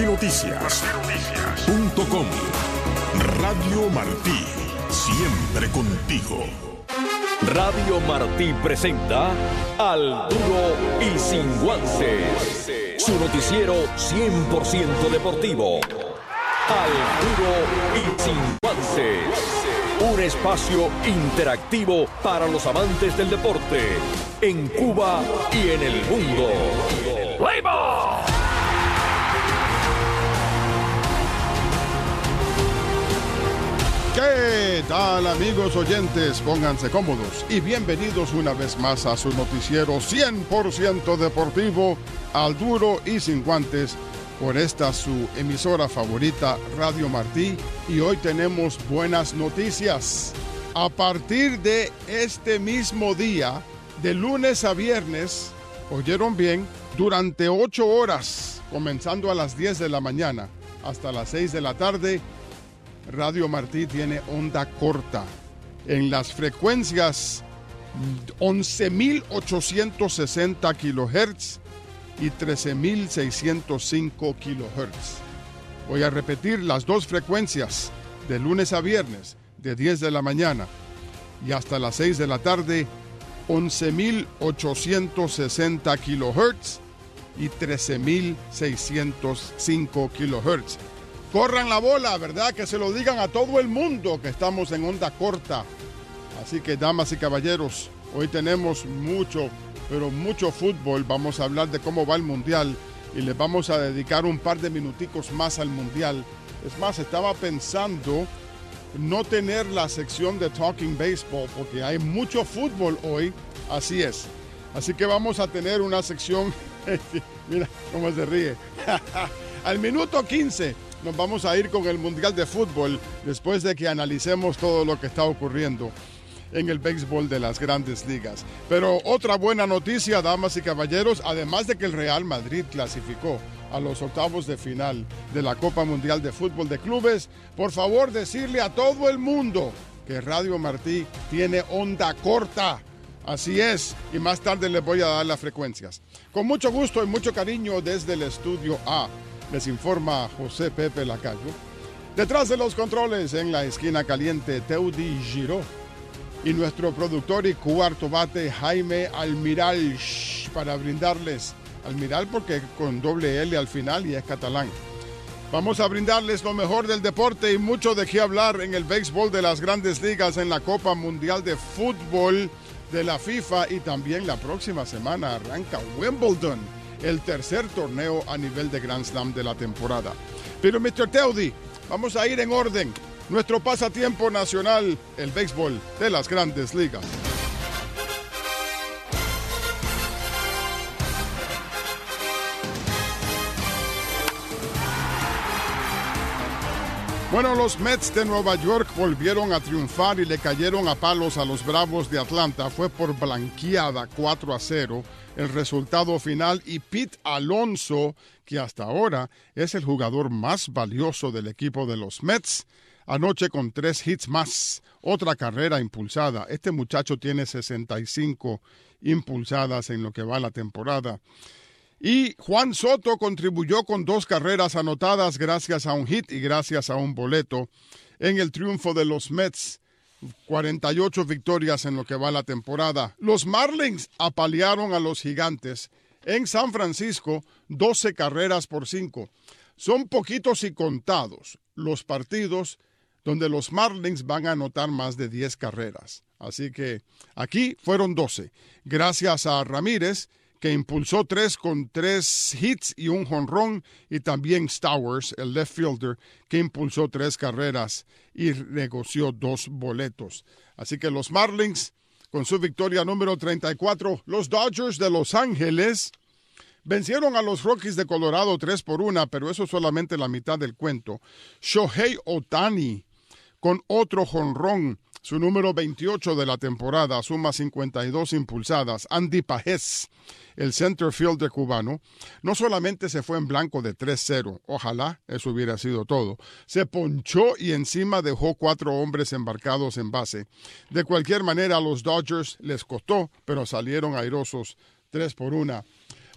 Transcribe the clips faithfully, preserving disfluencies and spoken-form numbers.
Noticias punto com. Radio Martí, siempre contigo. Radio Martí presenta Al Duro y Sin Guances, su noticiero cien por ciento deportivo. Al Duro y Sin Guances, un espacio interactivo para los amantes del deporte en Cuba y en el mundo. ¡Play-ball! ¿Qué tal, amigos oyentes? Pónganse cómodos y bienvenidos una vez más a su noticiero cien por ciento deportivo, Al Duro y Sin Guantes, por esta su emisora favorita, Radio Martí. Y hoy tenemos buenas noticias. A partir de este mismo día, de lunes a viernes, oyeron bien, durante ocho horas, comenzando a las diez de la mañana hasta las seis de la tarde, Radio Martí tiene onda corta en las frecuencias once mil ochocientos sesenta kilohertz y trece mil seiscientos cinco kilohertz. Voy a repetir las dos frecuencias de lunes a viernes, de diez de la mañana y hasta las seis de la tarde, once mil ochocientos sesenta kilohertz y trece mil seiscientos cinco kilohertz. Corran la bola, ¿verdad? Que se lo digan a todo el mundo que estamos en onda corta. Así que, damas y caballeros, hoy tenemos mucho, pero mucho fútbol. Vamos a hablar de cómo va el Mundial y les vamos a dedicar un par de minuticos más al Mundial. Es más, estaba pensando no tener la sección de Talking Baseball porque hay mucho fútbol hoy. Así es. Así que vamos a tener una sección... Mira cómo se ríe. Al minuto quince... nos vamos a ir con el Mundial de Fútbol después de que analicemos todo lo que está ocurriendo en el béisbol de las Grandes Ligas. Pero otra buena noticia, damas y caballeros, además de que el Real Madrid clasificó a los octavos de final de la Copa Mundial de Fútbol de Clubes, por favor decirle a todo el mundo que Radio Martí tiene onda corta. Así es, y más tarde les voy a dar las frecuencias. Con mucho gusto y mucho cariño desde el Estudio A, les informa José Pepe Lacayo. Detrás de los controles, en la esquina caliente, Teudi Giró. Y nuestro productor y cuarto bate, Jaime Almiral, para brindarles, Almiral porque con doble L al final y es catalán. Vamos a brindarles lo mejor del deporte y mucho de qué hablar en el béisbol de las Grandes Ligas, en la Copa Mundial de Fútbol de la FIFA, y también la próxima semana arranca Wimbledon, el tercer torneo a nivel de Grand Slam de la temporada. Pero, mister Teudi, vamos a ir en orden. Nuestro pasatiempo nacional, el béisbol de las Grandes Ligas. Bueno, los Mets de Nueva York volvieron a triunfar y le cayeron a palos a los Bravos de Atlanta. Fue por blanqueada cuatro a cero el resultado final, y Pete Alonso, que hasta ahora es el jugador más valioso del equipo de los Mets, anoche con tres hits más, otra carrera impulsada. Este muchacho tiene sesenta y cinco impulsadas en lo que va la temporada. Y Juan Soto contribuyó con dos carreras anotadas gracias a un hit y gracias a un boleto en el triunfo de los Mets. cuarenta y ocho victorias en lo que va la temporada. Los Marlins apalearon a los Gigantes en San Francisco, doce carreras por cinco. Son poquitos y contados los partidos donde los Marlins van a anotar más de diez carreras. Así que aquí fueron doce. Gracias a Ramírez, que impulsó tres con tres hits y un jonrón, y también Stowers, el left fielder, que impulsó tres carreras y negoció dos boletos. Así que los Marlins, con su victoria número treinta y cuatro, los Dodgers de Los Ángeles vencieron a los Rockies de Colorado tres por una, pero eso es solamente la mitad del cuento. Shohei Ohtani, con otro jonrón, su número veintiocho de la temporada, suma cincuenta y dos impulsadas. Andy Pajés, el center fielder cubano, no solamente se fue en blanco de tres cero, ojalá eso hubiera sido todo, se ponchó y encima dejó cuatro hombres embarcados en base. De cualquier manera, a los Dodgers les costó, pero salieron airosos tres por una.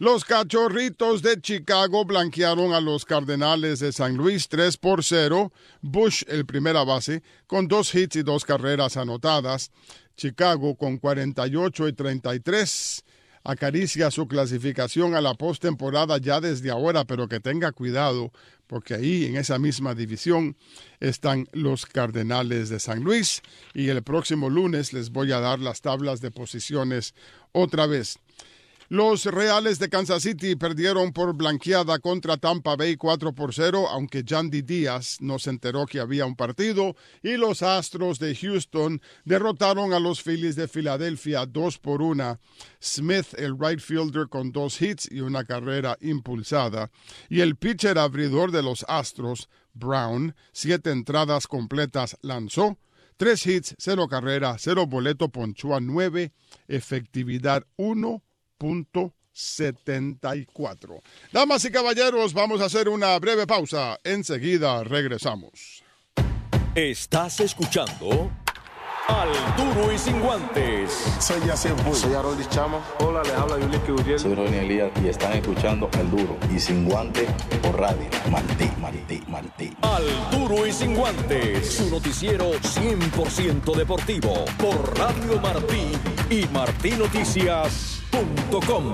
Los Cachorritos de Chicago blanquearon a los Cardenales de San Luis tres por cero. Bush, el primera base, con dos hits y dos carreras anotadas. Chicago con cuarenta y ocho y treinta y tres. Acaricia su clasificación a la postemporada ya desde ahora, pero que tenga cuidado, porque ahí en esa misma división están los Cardenales de San Luis. Y el próximo lunes les voy a dar las tablas de posiciones otra vez. Los Reales de Kansas City perdieron por blanqueada contra Tampa Bay cuatro por cero, aunque Yandy Díaz no se enteró que había un partido, y los Astros de Houston derrotaron a los Phillies de Filadelfia dos por una. Smith, el right fielder, con dos hits y una carrera impulsada, y el pitcher abridor de los Astros, Brown, siete entradas completas lanzó, tres hits, cero carrera, cero boleto, ponchó a nueve, efectividad uno punto setenta y cuatro. Damas y caballeros, vamos a hacer una breve pausa. Enseguida regresamos. Estás escuchando Al Duro y Sin Guantes. Soy Yacir Bull. Soy Harold Chama. Hola, les habla Yuliki Uriel. Soy Ronnie Elías y están escuchando Al Duro y Sin Guantes por Radio Martí, Martí, Martí. Al Duro y Sin Guantes, su noticiero cien por ciento deportivo por Radio Martí y martí noticias punto com.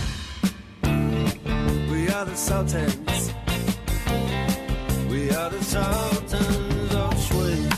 We are the Sultans. We are the Sultans of Swing.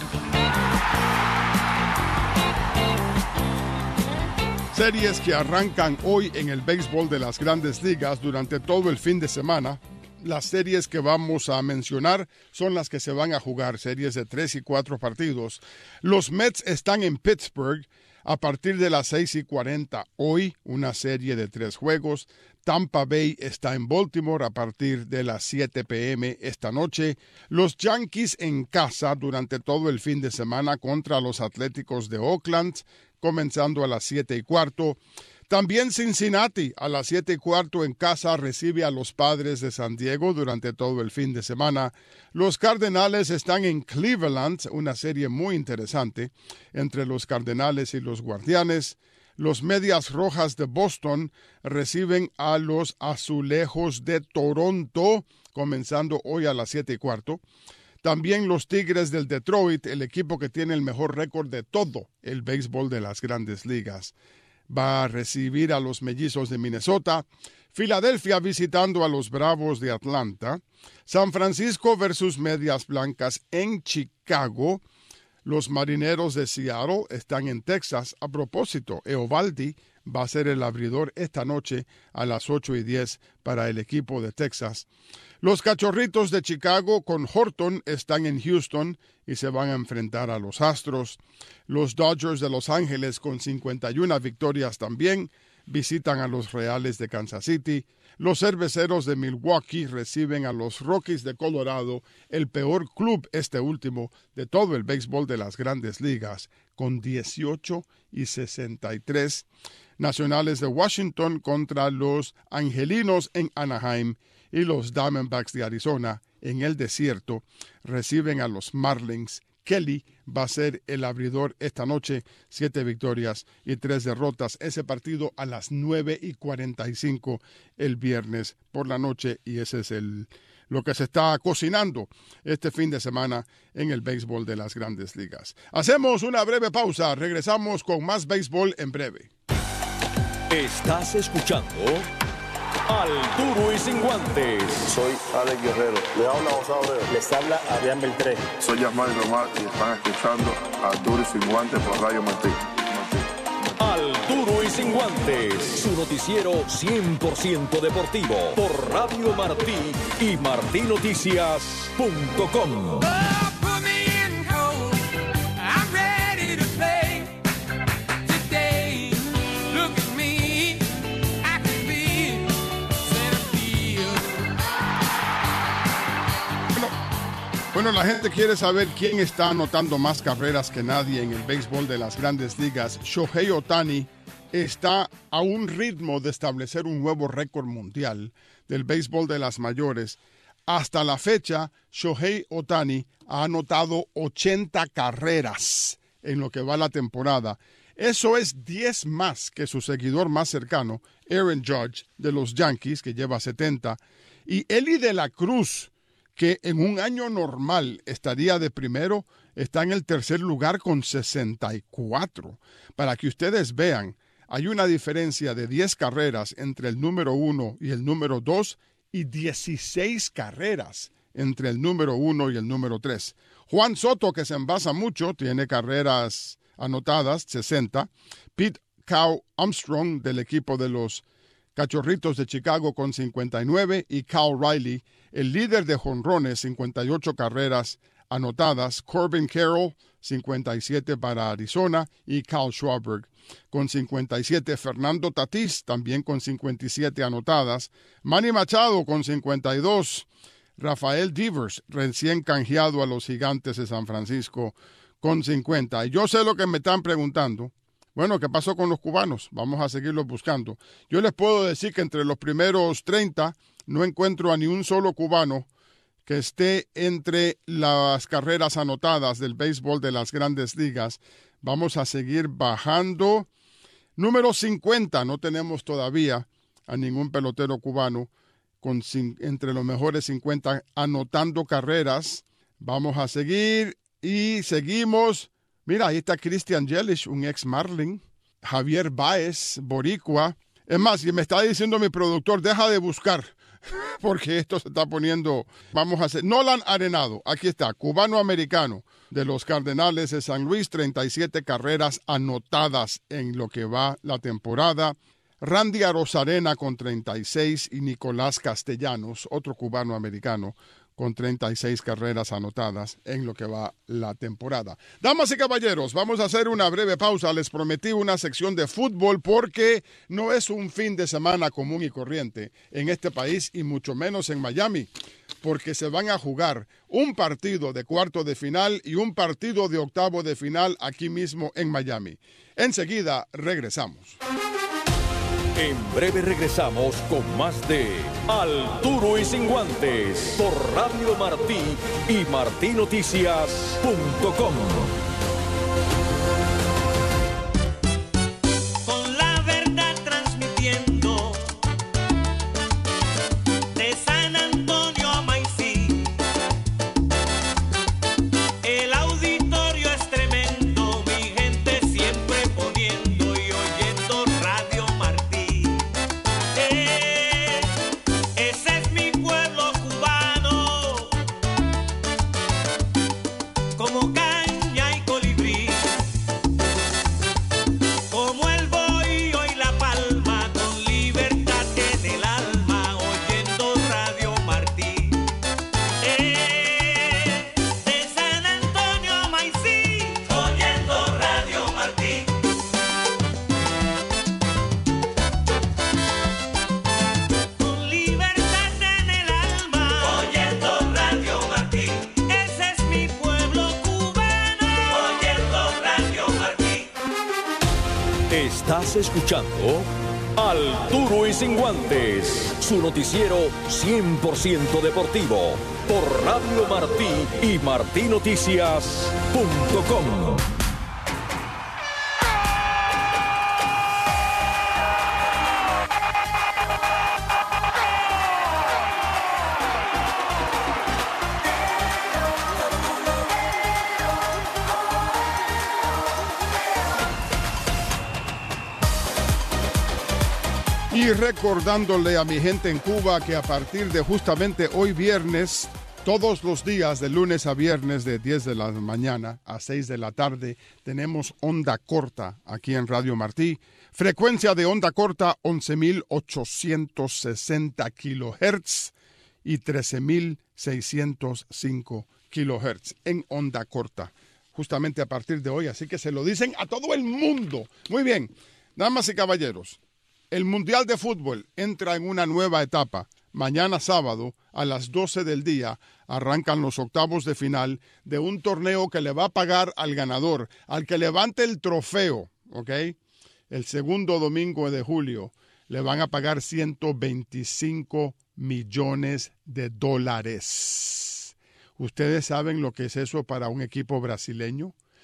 Series que arrancan hoy en el béisbol de las Grandes Ligas durante todo el fin de semana. Las series que vamos a mencionar son las que se van a jugar, series de tres y cuatro partidos. Los Mets están en Pittsburgh a partir de las seis y cuarenta hoy, una serie de tres juegos. Tampa Bay está en Baltimore a partir de las siete p m esta noche. Los Yankees en casa durante todo el fin de semana contra los Atléticos de Oakland, comenzando a las siete y cuarto. También Cincinnati a las siete y cuarto en casa recibe a los Padres de San Diego durante todo el fin de semana. Los Cardenales están en Cleveland, una serie muy interesante entre los Cardenales y los Guardianes. Los Medias Rojas de Boston reciben a los Azulejos de Toronto, comenzando hoy a las siete y cuarto. También los Tigres del Detroit, el equipo que tiene el mejor récord de todo el béisbol de las Grandes Ligas, va a recibir a los Mellizos de Minnesota. Filadelfia visitando a los Bravos de Atlanta. San Francisco versus Medias Blancas en Chicago. Los Marineros de Seattle están en Texas. A propósito, Eovaldi va a ser el abridor esta noche a las ocho y diez para el equipo de Texas. Los Cachorritos de Chicago con Horton están en Houston y se van a enfrentar a los Astros. Los Dodgers de Los Ángeles con cincuenta y una victorias también visitan a los Reales de Kansas City. Los Cerveceros de Milwaukee reciben a los Rockies de Colorado, el peor club este último de todo el béisbol de las Grandes Ligas, con dieciocho y sesenta y tres. Nacionales de Washington contra los Angelinos en Anaheim y los Diamondbacks de Arizona en el desierto reciben a los Marlins. Kelly va a ser el abridor esta noche, siete victorias y tres derrotas. Ese partido a las nueve y cuarenta y cinco el viernes por la noche, y ese es el, lo que se está cocinando este fin de semana en el béisbol de las Grandes Ligas. Hacemos una breve pausa, regresamos con más béisbol en breve. Estás escuchando Al Duro y Sin Guantes. Soy Alex Guerrero. Le habla José Abreu. Les habla Adrián Beltré. Soy Yasmay Román y están escuchando Al Duro y Sin Guantes por Radio Martí. Al Duro y Sin Guantes, su noticiero cien por ciento deportivo por Radio Martí y martí noticias punto com. Bueno, la gente quiere saber quién está anotando más carreras que nadie en el béisbol de las Grandes Ligas. Shohei Ohtani está a un ritmo de establecer un nuevo récord mundial del béisbol de las mayores. Hasta la fecha, Shohei Ohtani ha anotado ochenta carreras en lo que va la temporada. Eso es diez más que su seguidor más cercano, Aaron Judge, de los Yankees, que lleva setenta, y Eli de la Cruz, que en un año normal estaría de primero, está en el tercer lugar con sesenta y cuatro. Para que ustedes vean, hay una diferencia de diez carreras entre el número uno y el número dos y dieciséis carreras entre el número uno y el número tres. Juan Soto, que se envasa mucho, tiene carreras anotadas, sesenta. Pete Cow Armstrong, del equipo de los Cachorritos de Chicago, con cincuenta y nueve. Y Cal Riley, el líder de jonrones, cincuenta y ocho carreras anotadas. Corbin Carroll, cincuenta y siete para Arizona. Y Kyle Schwarber, con cincuenta y siete. Fernando Tatís, también con cincuenta y siete anotadas. Manny Machado, con cincuenta y dos. Rafael Devers, recién canjeado a los Gigantes de San Francisco, con cincuenta. Y yo sé lo que me están preguntando. Bueno, ¿qué pasó con los cubanos? Vamos a seguirlos buscando. Yo les puedo decir que entre los primeros treinta no encuentro a ni un solo cubano que esté entre las carreras anotadas del béisbol de las Grandes Ligas. Vamos a seguir bajando. Número cincuenta, no tenemos todavía a ningún pelotero cubano con entre los mejores cincuenta anotando carreras. Vamos a seguir y seguimos. Mira, ahí está Christian Yelich, un ex Marlin. Javier Báez, boricua. Es más, y me está diciendo mi productor, deja de buscar, porque esto se está poniendo. Vamos a hacer. Nolan Arenado, aquí está, cubano-americano de los Cardenales de San Luis, treinta y siete carreras anotadas en lo que va la temporada. Randy Arozarena con treinta y seis y Nicolás Castellanos, otro cubano-americano, con treinta y seis carreras anotadas en lo que va la temporada. Damas y caballeros, vamos a hacer una breve pausa. Les prometí una sección de fútbol porque no es un fin de semana común y corriente en este país y mucho menos en Miami, porque se van a jugar un partido de cuarto de final y un partido de octavo de final aquí mismo en Miami. Enseguida regresamos. En breve regresamos con más de Al Duro y Sin Guantes por Radio Martí y martí noticias punto com. Con la verdad transmitiendo de San Antonio a Maicí. El auditorio es tremendo, mi gente siempre poniendo y oyendo Radio Martí. Como caña y colibrí, como el bohío y la palma, con libertad en el alma, oyendo Radio Martí. Eh, de San Antonio a Maicí, oyendo Radio Martí. Con libertad en el alma, oyendo Radio Martí. Ese es mi pueblo. Estás escuchando Al Duro y Sin Guantes, su noticiero cien por ciento deportivo, por Radio Martí y martí noticias punto com. Y recordándole a mi gente en Cuba que a partir de justamente hoy viernes, todos los días de lunes a viernes de diez de la mañana a seis de la tarde, tenemos onda corta aquí en Radio Martí. Frecuencia de onda corta once mil ochocientos sesenta kilohertz y trece mil seiscientos cinco kilohertz en onda corta. Justamente a partir de hoy, así que se lo dicen a todo el mundo. Muy bien, damas y caballeros. El Mundial de Fútbol entra en una nueva etapa. Mañana sábado, a las doce del día, arrancan los octavos de final de un torneo que le va a pagar al ganador, al que levante el trofeo, ¿ok? El segundo domingo de julio le van a pagar ciento veinticinco millones de dólares. ¿Ustedes saben lo que es eso para un equipo brasileño?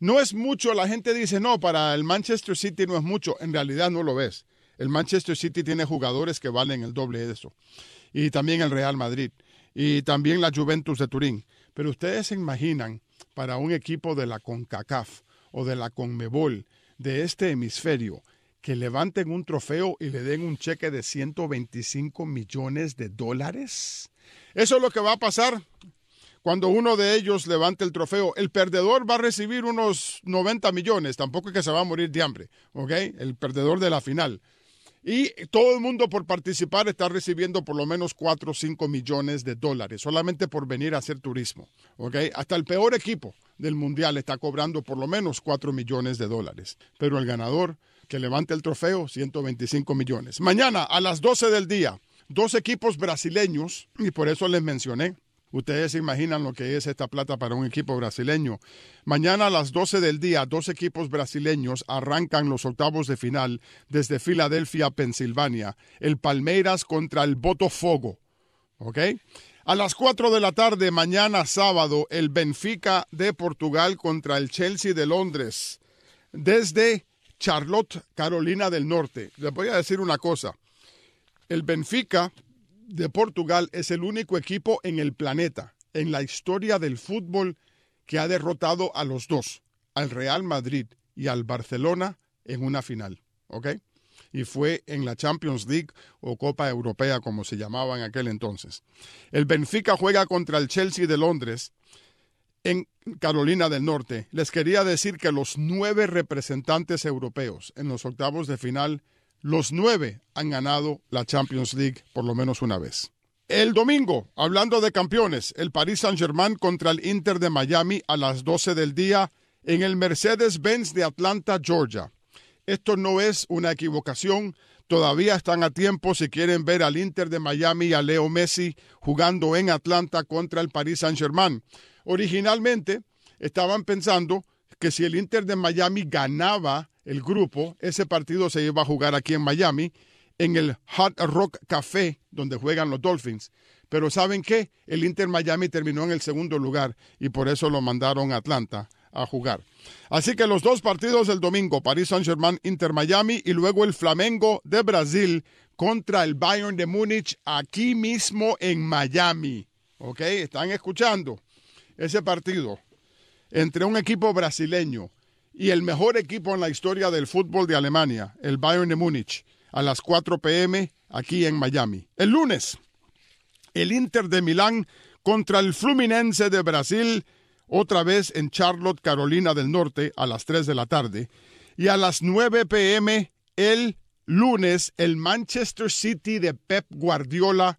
No es mucho, la gente dice, no, para el Manchester City no es mucho. En realidad no lo ves. El Manchester City tiene jugadores que valen el doble de eso. Y también el Real Madrid. Y también la Juventus de Turín. Pero ustedes se imaginan para un equipo de la CONCACAF o de la CONMEBOL de este hemisferio que levanten un trofeo y le den un cheque de ciento veinticinco millones de dólares. Eso es lo que va a pasar cuando uno de ellos levante el trofeo. El perdedor va a recibir unos noventa millones. Tampoco es que se va a morir de hambre, ¿ok? El perdedor de la final. Y todo el mundo por participar está recibiendo por lo menos cuatro o cinco millones de dólares, solamente por venir a hacer turismo, ¿ok? Hasta el peor equipo del mundial está cobrando por lo menos cuatro millones de dólares. Pero el ganador que levante el trofeo, ciento veinticinco millones. Mañana a las doce del día, dos equipos brasileños, y por eso les mencioné. Ustedes se imaginan lo que es esta plata para un equipo brasileño. Mañana a las doce del día, dos equipos brasileños arrancan los octavos de final desde Filadelfia, Pensilvania. El Palmeiras contra el Botafogo. ¿Ok? A las cuatro de la tarde, mañana sábado, el Benfica de Portugal contra el Chelsea de Londres. Desde Charlotte, Carolina del Norte. Les voy a decir una cosa. El Benfica de Portugal es el único equipo en el planeta, en la historia del fútbol, que ha derrotado a los dos, al Real Madrid y al Barcelona, en una final, ¿ok? Y fue en la Champions League o Copa Europea, como se llamaba en aquel entonces. El Benfica juega contra el Chelsea de Londres, en Carolina del Norte. Les quería decir que los nueve representantes europeos en los octavos de final, los nueve han ganado la Champions League por lo menos una vez. El domingo, hablando de campeones, el Paris Saint-Germain contra el Inter de Miami a las doce del día en el Mercedes-Benz de Atlanta, Georgia. Esto no es una equivocación. Todavía están a tiempo si quieren ver al Inter de Miami y a Leo Messi jugando en Atlanta contra el Paris Saint-Germain. Originalmente estaban pensando que si el Inter de Miami ganaba el grupo, ese partido se iba a jugar aquí en Miami, en el Hard Rock Café, donde juegan los Dolphins. Pero ¿saben qué? El Inter Miami terminó en el segundo lugar y por eso lo mandaron a Atlanta a jugar. Así que los dos partidos del domingo, Paris Saint-Germain, Inter Miami, y luego el Flamengo de Brasil contra el Bayern de Múnich aquí mismo en Miami. ¿Ok? ¿Están escuchando? Ese partido entre un equipo brasileño y el mejor equipo en la historia del fútbol de Alemania, el Bayern de Múnich, a las cuatro p m aquí en Miami. El lunes, el Inter de Milán contra el Fluminense de Brasil, otra vez en Charlotte, Carolina del Norte, a las tres de la tarde. Y a las nueve p m el lunes, el Manchester City de Pep Guardiola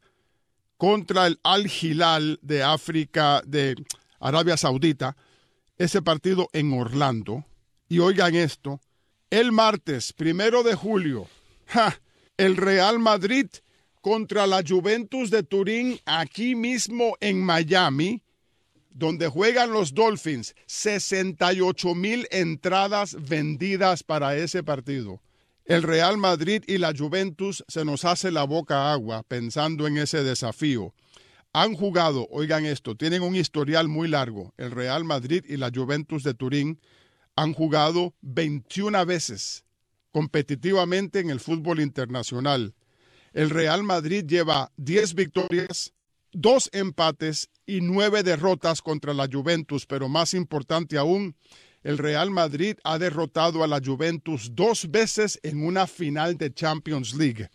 contra el Al Hilal de África, de Arabia Saudita. Ese partido en Orlando. Y oigan esto, el martes, primero de julio, ja, el Real Madrid contra la Juventus de Turín, aquí mismo en Miami, donde juegan los Dolphins. sesenta y ocho mil entradas vendidas para ese partido. El Real Madrid y la Juventus se nos hace la boca agua pensando en ese desafío. Han jugado, oigan esto, tienen un historial muy largo. El Real Madrid y la Juventus de Turín han jugado veintiuna veces competitivamente en el fútbol internacional. El Real Madrid lleva diez victorias, dos empates y nueve derrotas contra la Juventus, pero más importante aún, el Real Madrid ha derrotado a la Juventus dos veces en una final de Champions League,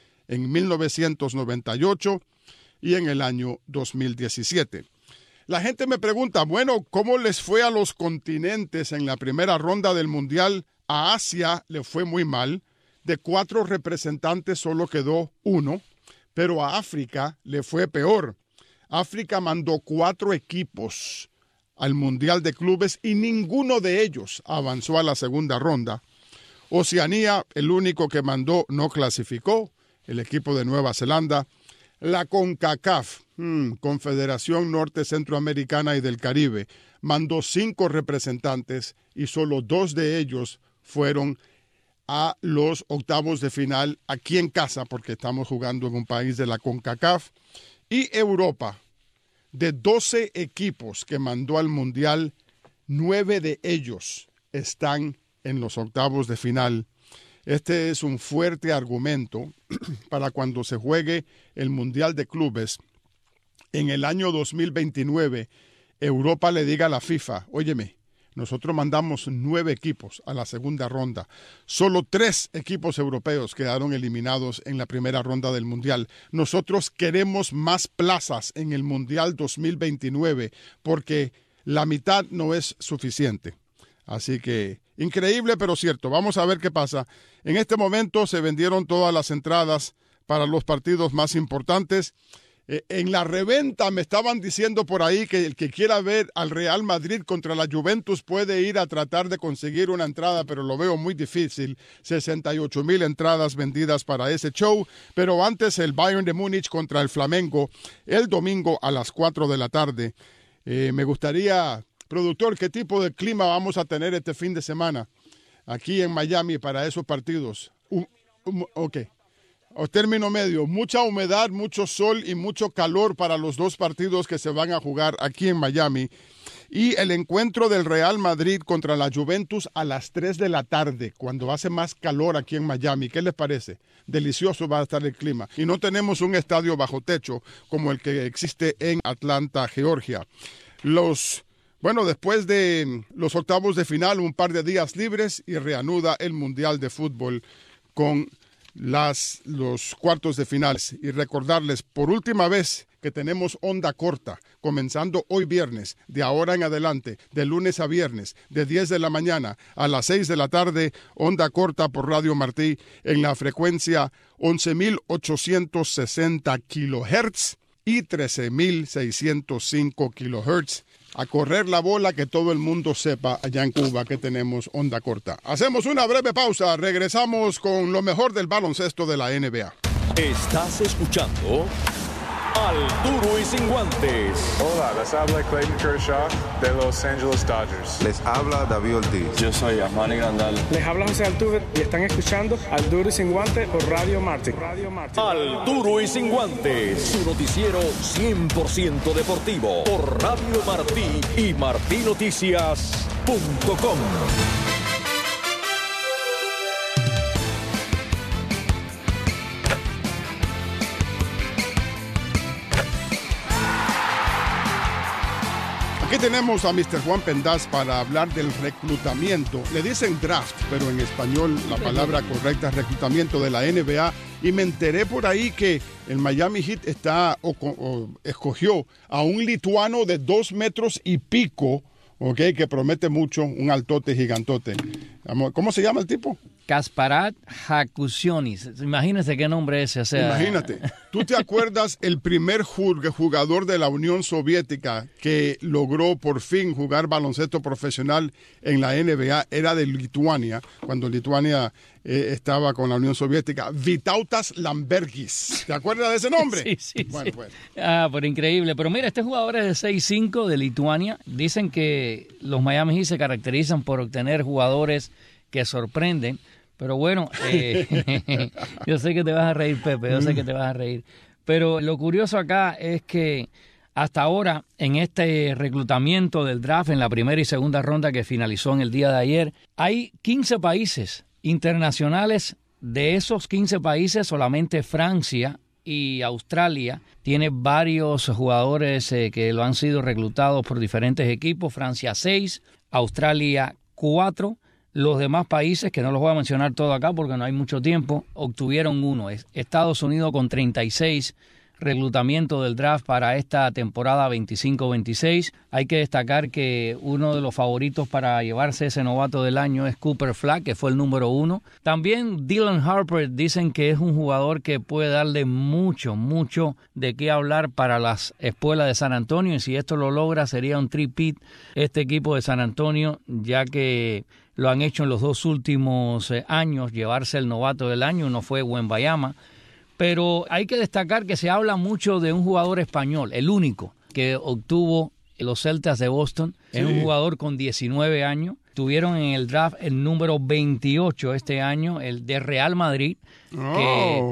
en mil novecientos noventa y ocho y en el año dos mil diecisiete. La gente me pregunta, bueno, ¿cómo les fue a los continentes en la primera ronda del Mundial? A Asia le fue muy mal. De cuatro representantes solo quedó uno, pero a África le fue peor. África mandó cuatro equipos al Mundial de Clubes y ninguno de ellos avanzó a la segunda ronda. Oceanía, el único que mandó, no clasificó, el equipo de Nueva Zelanda. La CONCACAF, hmm, Confederación Norte Centroamericana y del Caribe, mandó cinco representantes y solo dos de ellos fueron a los octavos de final aquí en casa, porque estamos jugando en un país de la CONCACAF. Y Europa, de doce equipos que mandó al Mundial, Nueve de ellos están en los octavos de final. Este es un fuerte argumento para cuando se juegue el Mundial de Clubes en el año dos mil veintinueve. Europa le diga a la FIFA, óyeme, nosotros mandamos nueve equipos a la segunda ronda. Solo tres equipos europeos quedaron eliminados en la primera ronda del Mundial. Nosotros queremos más plazas en el Mundial dos mil veintinueve porque la mitad no es suficiente. Así que, increíble pero cierto. Vamos a ver qué pasa. En este momento se vendieron todas las entradas para los partidos más importantes. Eh, en la reventa me estaban diciendo por ahí que el que quiera ver al Real Madrid contra la Juventus puede ir a tratar de conseguir una entrada, pero lo veo muy difícil. sesenta y ocho mil entradas vendidas para ese show. Pero antes el Bayern de Múnich contra el Flamengo el domingo a las cuatro de la tarde. Eh, me gustaría, productor, ¿qué tipo de clima vamos a tener este fin de semana aquí en Miami para esos partidos? Um, um, ok. O término medio, mucha humedad, mucho sol y mucho calor para los dos partidos que se van a jugar aquí en Miami. Y el encuentro del Real Madrid contra la Juventus a las tres de la tarde, cuando hace más calor aquí en Miami. ¿Qué les parece? Delicioso va a estar el clima. Y no tenemos un estadio bajo techo como el que existe en Atlanta, Georgia. Los... Bueno, después de los octavos de final, un par de días libres y reanuda el Mundial de Fútbol con las, los cuartos de finales. Y recordarles por última vez que tenemos onda corta, comenzando hoy viernes, de ahora en adelante, de lunes a viernes, de diez de la mañana a las seis de la tarde, onda corta por Radio Martí en la frecuencia once mil ochocientos sesenta kilohertz y trece mil seiscientos cinco kilohertz. A correr la bola, que todo el mundo sepa allá en Cuba que tenemos onda corta. Hacemos una breve pausa, regresamos con lo mejor del baloncesto de la N B A. Estás escuchando Al Duro y Sin Guantes. Hola, les habla Clayton Kershaw de Los Angeles Dodgers. Les habla David Ortiz. Yo soy Armani Grandal. Les habla José Altuve y están escuchando Al Duro y Sin Guantes por Radio Martí. Radio Martí. Al Duro y Sin Guantes, su noticiero cien por ciento deportivo por Radio Martí y martí noticias punto com. Aquí tenemos a mister Juan Pendaz para hablar del reclutamiento. Le dicen draft, pero en español la palabra correcta es reclutamiento de la N B A. Y me enteré por ahí que el Miami Heat está o, o, escogió a un lituano de dos metros y pico, okay, que promete mucho, un altote gigantote. ¿Cómo se llama el tipo? Kasparas Hakusionis. Imagínese qué nombre ese. O sea... Imagínate. ¿Tú te acuerdas el primer jugador de la Unión Soviética que logró por fin jugar baloncesto profesional en la N B A? Era de Lituania, cuando Lituania eh, estaba con la Unión Soviética. Vytautas Landsbergis. ¿Te acuerdas de ese nombre? Sí, sí, bueno, sí. Pues. Ah, pero increíble. Pero mira, este jugador es de seis cinco de Lituania. Dicen que los Miami Heat se caracterizan por obtener jugadores que sorprenden. Pero bueno, eh, yo sé que te vas a reír, Pepe, yo sé que te vas a reír. Pero lo curioso acá es que hasta ahora, en este reclutamiento del draft, en la primera y segunda ronda que finalizó en el día de ayer, hay quince países internacionales. De esos quince países, solamente Francia y Australia tiene varios jugadores eh, que lo han sido reclutados por diferentes equipos. Francia seis, Australia cuatro. Los demás países, que no los voy a mencionar todo acá porque no hay mucho tiempo, obtuvieron uno. Estados Unidos con treinta y seis reclutamientos del draft para esta temporada veinticinco veintiséis. Hay que destacar que uno de los favoritos para llevarse ese novato del año es Cooper Flag, que fue el número uno. También Dylan Harper dicen que es un jugador que puede darle mucho, mucho de qué hablar para las espuelas de San Antonio. Y si esto lo logra, sería un three-peat este equipo de San Antonio, ya que lo han hecho en los dos últimos eh, años, llevarse el novato del año. Uno fue Wembanyama. Pero hay que destacar que se habla mucho de un jugador español, el único que obtuvo los Celtics de Boston. Sí. Es un jugador con diecinueve años. Tuvieron en el draft el número veintiocho este año, el de Real Madrid, oh. que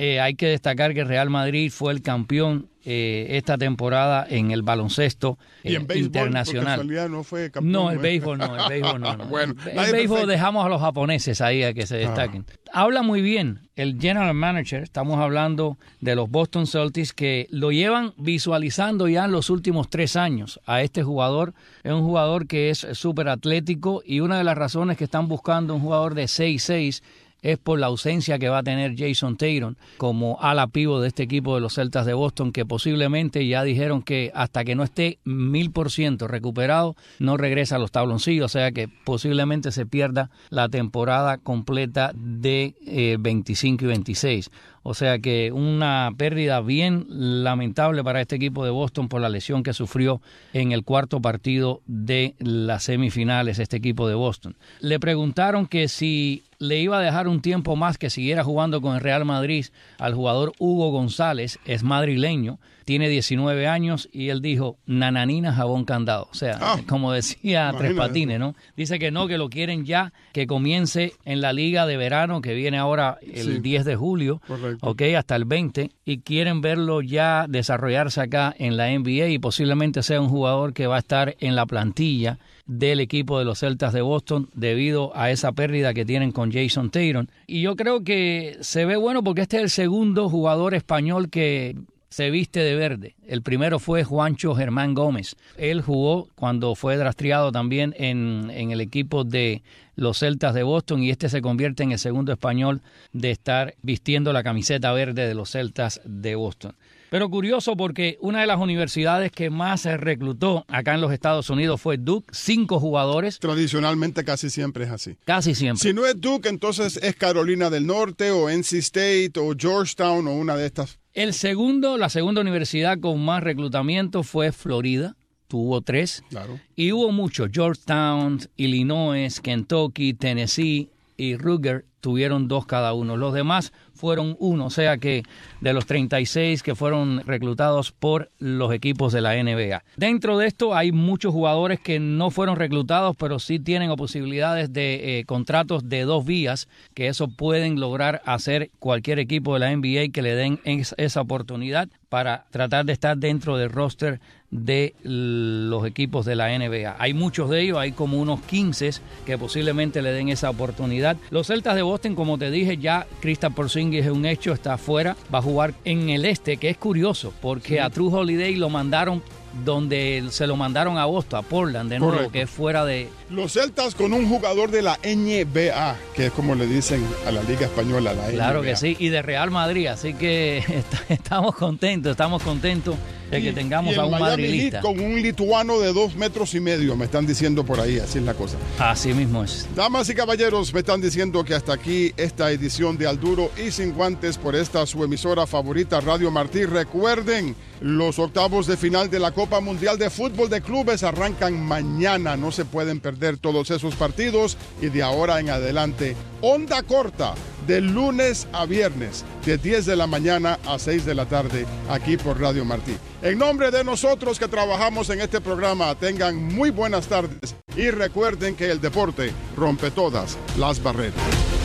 eh, hay que destacar que el Real Madrid fue el campeón eh, esta temporada en el baloncesto eh, ¿Y en béisbol, internacional. por casualidad, no fue campeón? No, el béisbol no, el béisbol no. no. Bueno, el el béisbol perfecto. Dejamos a los japoneses ahí a que se destaquen. Ah. Habla muy bien el general manager, estamos hablando de los Boston Celtics, que lo llevan visualizando ya en los últimos tres años a este jugador. Es un jugador que es súper atlético y una de las razones que están buscando un jugador de seis seis es por la ausencia que va a tener Jason Tatum como ala pívot de este equipo de los Celtas de Boston, que posiblemente ya dijeron que hasta que no esté mil por ciento recuperado, no regresa a los tabloncillos, o sea que posiblemente se pierda la temporada completa de eh, veinticinco y veintiséis. O sea que una pérdida bien lamentable para este equipo de Boston por la lesión que sufrió en el cuarto partido de las semifinales este equipo de Boston. Le preguntaron que si le iba a dejar un tiempo más que siguiera jugando con el Real Madrid al jugador Hugo González, es madrileño, tiene diecinueve años y él dijo, nananina, jabón candado. O sea, ah, como decía imagínate. Tres Patines, ¿no? Dice que no, que lo quieren ya, que comience en la liga de verano que viene ahora el sí. diez de julio, correcto. Ok, hasta el veinte, y quieren verlo ya desarrollarse acá en la N B A y posiblemente sea un jugador que va a estar en la plantilla del equipo de los Celtas de Boston debido a esa pérdida que tienen con Jason Tatum. Y yo creo que se ve bueno porque este es el segundo jugador español que se viste de verde. El primero fue Juancho Germán Gómez. Él jugó cuando fue drafteado también en, en el equipo de los Celtas de Boston y este se convierte en el segundo español de estar vistiendo la camiseta verde de los Celtas de Boston. Pero curioso porque una de las universidades que más se reclutó acá en los Estados Unidos fue Duke, cinco jugadores. Tradicionalmente casi siempre es así. Casi siempre. Si no es Duke, entonces es Carolina del Norte o N C State o Georgetown o una de estas. El segundo, la segunda universidad con más reclutamiento fue Florida. Tuvo tres. Claro. Y hubo muchos. Georgetown, Illinois, Kentucky, Tennessee y Rutgers tuvieron dos cada uno. Los demás fueron uno, o sea que de los treinta y seis que fueron reclutados por los equipos de la N B A. Dentro de esto hay muchos jugadores que no fueron reclutados, pero sí tienen posibilidades de eh, contratos de dos vías, que eso pueden lograr hacer cualquier equipo de la N B A que le den es, esa oportunidad para tratar de estar dentro del roster de los equipos de la N B A. Hay muchos de ellos, hay como unos quince que posiblemente le den esa oportunidad. Los Celtas de Boston, como te dije, ya Kristaps Porzingis es un hecho, está afuera, va a jugar en el este, que es curioso, porque sí. a True Holiday lo mandaron donde se lo mandaron a Boston, a Portland, de nuevo, correcto. Que es fuera de... Los Celtas con un jugador de la N B A, que es como le dicen a la Liga Española, la N B A. Claro que sí, y de Real Madrid, así que está, estamos contentos, estamos contentos de que y, tengamos y a un Miami madrilista. Heat con un lituano de dos metros y medio, me están diciendo por ahí, así es la cosa. Así mismo es. Damas y caballeros, me están diciendo que hasta aquí esta edición de Al Duro y Sin Guantes por esta su emisora favorita, Radio Martí. Recuerden, los octavos de final de la Copa Mundial de Fútbol de Clubes arrancan mañana. No se pueden perder todos esos partidos y de ahora en adelante, onda corta, de lunes a viernes, de diez de la mañana a seis de la tarde, aquí por Radio Martí. En nombre de nosotros que trabajamos en este programa, tengan muy buenas tardes y recuerden que el deporte rompe todas las barreras.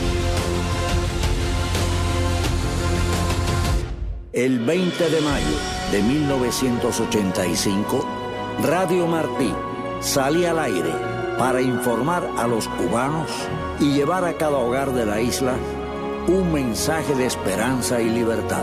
El veinte de mayo de mil novecientos ochenta y cinco, Radio Martí sale al aire para informar a los cubanos y llevar a cada hogar de la isla un mensaje de esperanza y libertad.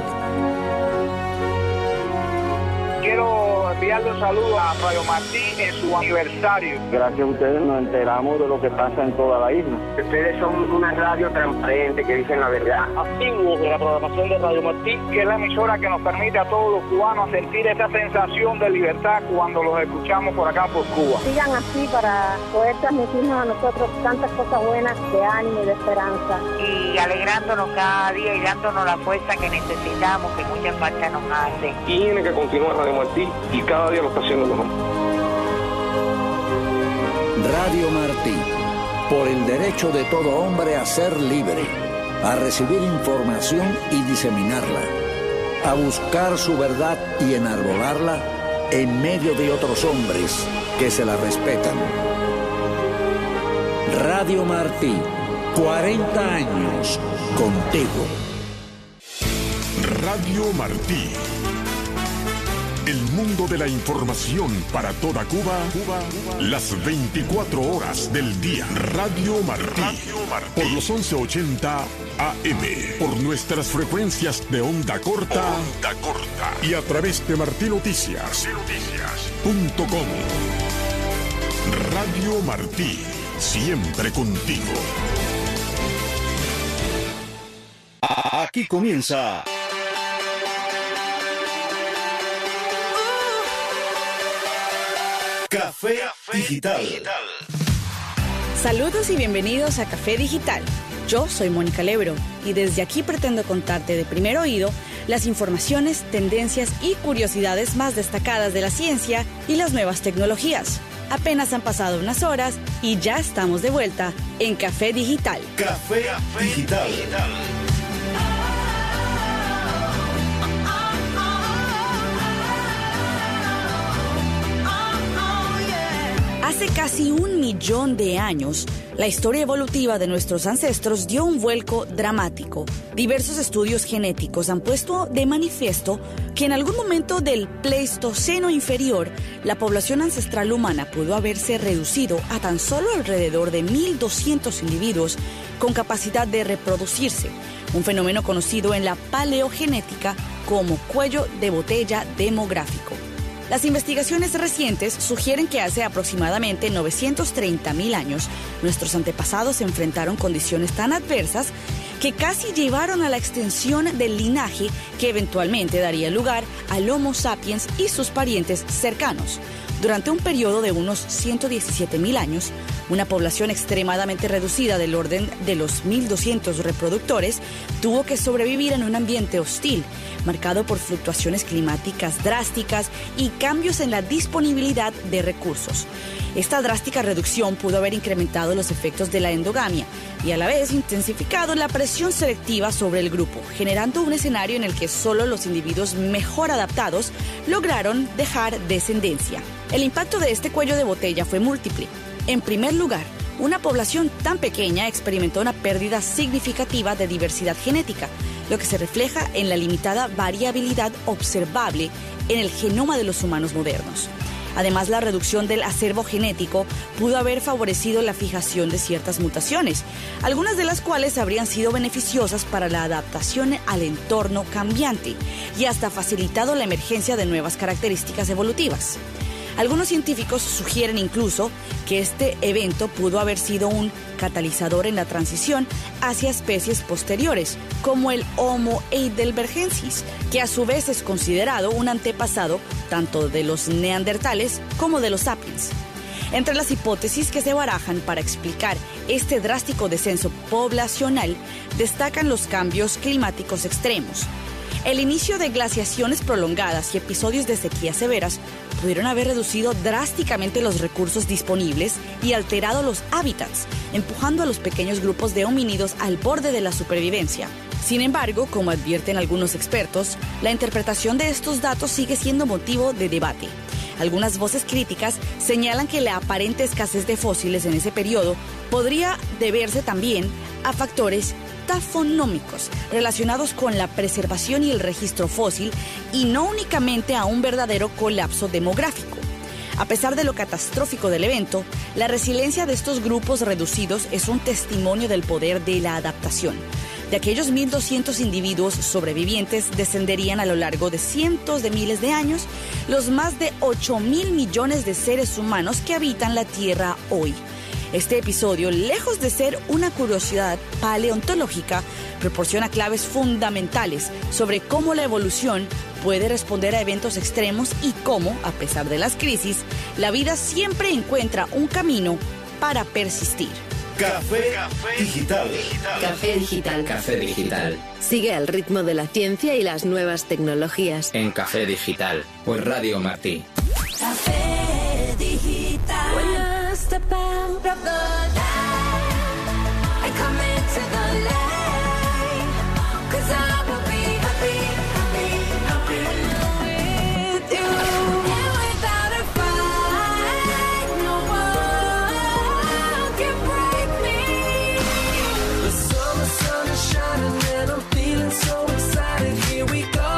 Quiero enviarle un saludo a Radio Martí en su aniversario. Gracias a ustedes nos enteramos de lo que pasa en toda la isla. Ustedes son una radio transparente que dicen la verdad. Activos de la programación de Radio Martí, que es la emisora que nos permite a todos los cubanos sentir esa sensación de libertad cuando los escuchamos por acá por Cuba. Sigan así para poder transmitirnos a nosotros tantas cosas buenas de ánimo y de esperanza. Y alegrándonos cada día y dándonos la fuerza que necesitamos, que mucha falta nos hace. Y tiene que continuar Radio Martí y cada día lo está haciendo mejor. Radio Martí, por el derecho de todo hombre a ser libre, a recibir información y diseminarla, a buscar su verdad y enarbolarla en medio de otros hombres que se la respetan. Radio Martí, cuarenta años contigo. Radio Martí. El mundo de la información para toda Cuba, Cuba, las veinticuatro horas del día. Radio Martí. Radio Martí. Por los once ochenta A M. Por nuestras frecuencias de onda corta. Onda corta. Y a través de Martí Noticias. Noticias. Punto com. Radio Martí. Siempre contigo. Aquí comienza Café Digital. Saludos y bienvenidos a Café Digital. Yo soy Mónica Lebro y desde aquí pretendo contarte de primer oído las informaciones, tendencias y curiosidades más destacadas de la ciencia y las nuevas tecnologías. Apenas han pasado unas horas y ya estamos de vuelta en Café Digital. Café Digital. Hace casi un millón de años, la historia evolutiva de nuestros ancestros dio un vuelco dramático. Diversos estudios genéticos han puesto de manifiesto que en algún momento del Pleistoceno inferior, la población ancestral humana pudo haberse reducido a tan solo alrededor de mil doscientos individuos con capacidad de reproducirse, un fenómeno conocido en la paleogenética como cuello de botella demográfico. Las investigaciones recientes sugieren que hace aproximadamente novecientos treinta mil años, nuestros antepasados se enfrentaron condiciones tan adversas que casi llevaron a la extensión del linaje que eventualmente daría lugar al Homo sapiens y sus parientes cercanos. Durante un periodo de unos ciento diecisiete mil años, una población extremadamente reducida del orden de los mil doscientos reproductores tuvo que sobrevivir en un ambiente hostil, marcado por fluctuaciones climáticas drásticas y cambios en la disponibilidad de recursos. Esta drástica reducción pudo haber incrementado los efectos de la endogamia y a la vez intensificado la presión selectiva sobre el grupo, generando un escenario en el que solo los individuos mejor adaptados lograron dejar descendencia. El impacto de este cuello de botella fue múltiple. En primer lugar, una población tan pequeña experimentó una pérdida significativa de diversidad genética, lo que se refleja en la limitada variabilidad observable en el genoma de los humanos modernos. Además, la reducción del acervo genético pudo haber favorecido la fijación de ciertas mutaciones, algunas de las cuales habrían sido beneficiosas para la adaptación al entorno cambiante y hasta facilitado la emergencia de nuevas características evolutivas. Algunos científicos sugieren incluso que este evento pudo haber sido un catalizador en la transición hacia especies posteriores, como el Homo heidelbergensis, que a su vez es considerado un antepasado tanto de los neandertales como de los sapiens. Entre las hipótesis que se barajan para explicar este drástico descenso poblacional destacan los cambios climáticos extremos. El inicio de glaciaciones prolongadas y episodios de sequías severas pudieron haber reducido drásticamente los recursos disponibles y alterado los hábitats, empujando a los pequeños grupos de homínidos al borde de la supervivencia. Sin embargo, como advierten algunos expertos, la interpretación de estos datos sigue siendo motivo de debate. Algunas voces críticas señalan que la aparente escasez de fósiles en ese periodo podría deberse también a factores tafonómicos relacionados con la preservación y el registro fósil y no únicamente a un verdadero colapso demográfico. A pesar de lo catastrófico del evento, la resiliencia de estos grupos reducidos es un testimonio del poder de la adaptación. De aquellos mil doscientos individuos sobrevivientes descenderían a lo largo de cientos de miles de años los más de ocho mil millones de seres humanos que habitan la Tierra hoy. Este episodio, lejos de ser una curiosidad paleontológica, proporciona claves fundamentales sobre cómo la evolución puede responder a eventos extremos y cómo, a pesar de las crisis, la vida siempre encuentra un camino para persistir. Café, Café Digital. Café Digital. Café Digital. Sigue al ritmo de la ciencia y las nuevas tecnologías. En Café Digital, por Radio Martí. Café Digital. When I step out of the light, I come into the light, 'cause I will be happy, happy, happy with you. And without a fight, no one can break me. The summer sun is shining and I'm feeling so excited. Here we go.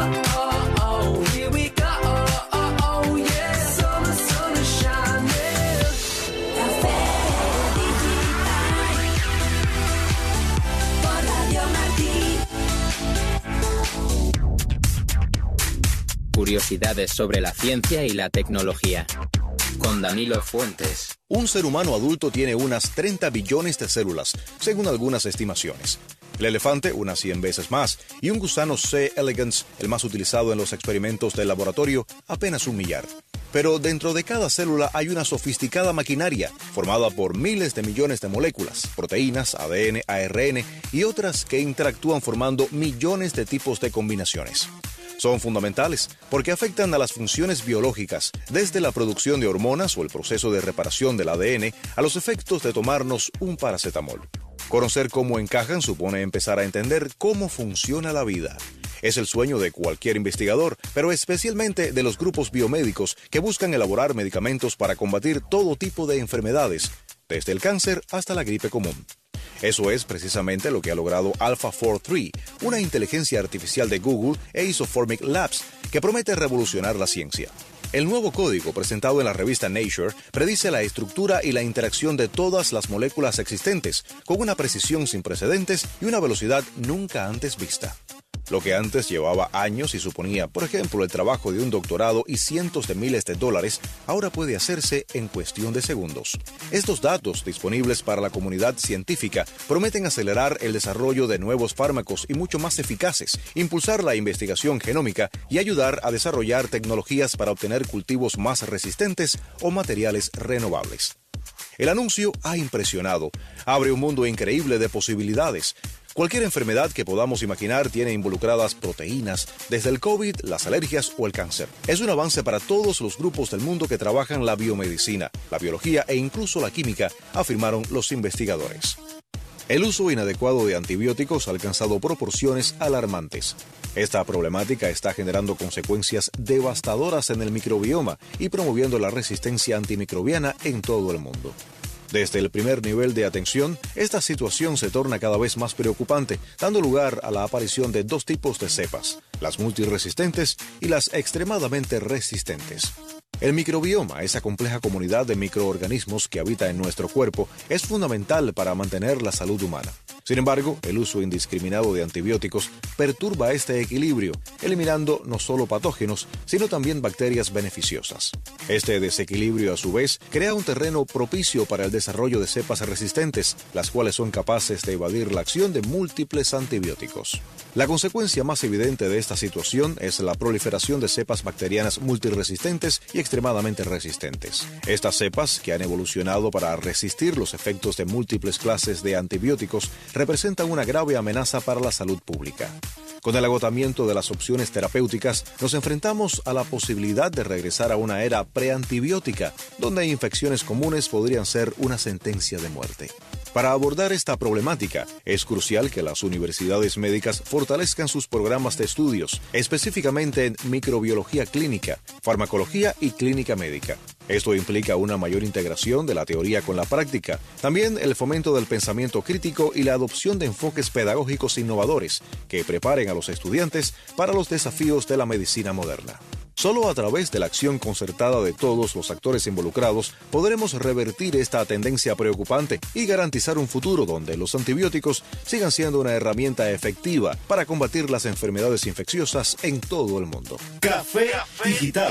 curiosidades sobre la ciencia y la tecnología. Con Danilo Fuentes. Un ser humano adulto tiene unas treinta billones de células, según algunas estimaciones. El elefante unas cien veces más, y un gusano C. elegans, el más utilizado en los experimentos del laboratorio, apenas un millar. Pero dentro de cada célula hay una sofisticada maquinaria formada por miles de millones de moléculas, proteínas, A D N, A R N y otras que interactúan formando millones de tipos de combinaciones. Son fundamentales porque afectan a las funciones biológicas, desde la producción de hormonas o el proceso de reparación del A D N a los efectos de tomarnos un paracetamol. Conocer cómo encajan supone empezar a entender cómo funciona la vida. Es el sueño de cualquier investigador, pero especialmente de los grupos biomédicos que buscan elaborar medicamentos para combatir todo tipo de enfermedades, desde el cáncer hasta la gripe común. Eso es precisamente lo que ha logrado AlphaFour tres, una inteligencia artificial de Google e Isoformic Labs, que promete revolucionar la ciencia. El nuevo código presentado en la revista Nature predice la estructura y la interacción de todas las moléculas existentes, con una precisión sin precedentes y una velocidad nunca antes vista. Lo que antes llevaba años y suponía, por ejemplo, el trabajo de un doctorado y cientos de miles de dólares, ahora puede hacerse en cuestión de segundos. Estos datos, disponibles para la comunidad científica, prometen acelerar el desarrollo de nuevos fármacos y mucho más eficaces, impulsar la investigación genómica y ayudar a desarrollar tecnologías para obtener cultivos más resistentes o materiales renovables. El anuncio ha impresionado. Abre un mundo increíble de posibilidades. Cualquier enfermedad que podamos imaginar tiene involucradas proteínas, desde el COVID, las alergias o el cáncer. Es un avance para todos los grupos del mundo que trabajan la biomedicina, la biología e incluso la química, afirmaron los investigadores. El uso inadecuado de antibióticos ha alcanzado proporciones alarmantes. Esta problemática está generando consecuencias devastadoras en el microbioma y promoviendo la resistencia antimicrobiana en todo el mundo. Desde el primer nivel de atención, esta situación se torna cada vez más preocupante, dando lugar a la aparición de dos tipos de cepas, las multiresistentes y las extremadamente resistentes. El microbioma, esa compleja comunidad de microorganismos que habita en nuestro cuerpo, es fundamental para mantener la salud humana. Sin embargo, el uso indiscriminado de antibióticos perturba este equilibrio, eliminando no solo patógenos, sino también bacterias beneficiosas. Este desequilibrio, a su vez, crea un terreno propicio para el desarrollo de cepas resistentes, las cuales son capaces de evadir la acción de múltiples antibióticos. La consecuencia más evidente de esta situación es la proliferación de cepas bacterianas multiresistentes y extremadamente resistentes. Estas cepas, que han evolucionado para resistir los efectos de múltiples clases de antibióticos, representan una grave amenaza para la salud pública. Con el agotamiento de las opciones terapéuticas, nos enfrentamos a la posibilidad de regresar a una era preantibiótica, donde infecciones comunes podrían ser una sentencia de muerte. Para abordar esta problemática, es crucial que las universidades médicas fortalezcan sus programas de estudios, específicamente en microbiología clínica, farmacología y clínica médica. Esto implica una mayor integración de la teoría con la práctica, también el fomento del pensamiento crítico y la adopción de enfoques pedagógicos innovadores que preparen a los estudiantes para los desafíos de la medicina moderna. Solo a través de la acción concertada de todos los actores involucrados podremos revertir esta tendencia preocupante y garantizar un futuro donde los antibióticos sigan siendo una herramienta efectiva para combatir las enfermedades infecciosas en todo el mundo. Café Digital.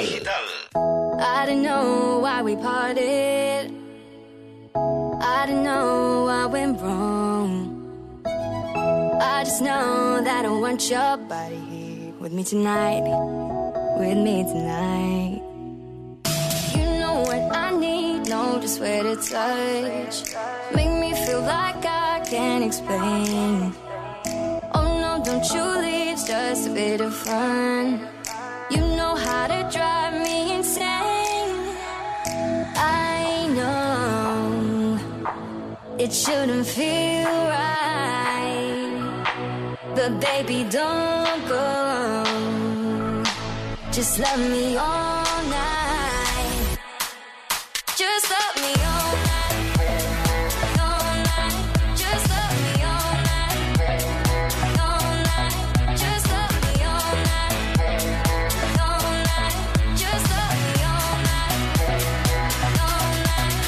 I don't know why we parted. I don't know what went wrong. I just know that I want your body here with me tonight. With me tonight. You know what I need, know just where to touch. Make me feel like I can't explain. Oh no, don't you leave, it's just a bit of fun. You know how to drive me insane. I know it shouldn't feel right, but baby, don't go. Just love me all night. Just love me all night. All night. Just love me all night. All night. Just love me all night. All night. Just love me all night. All night.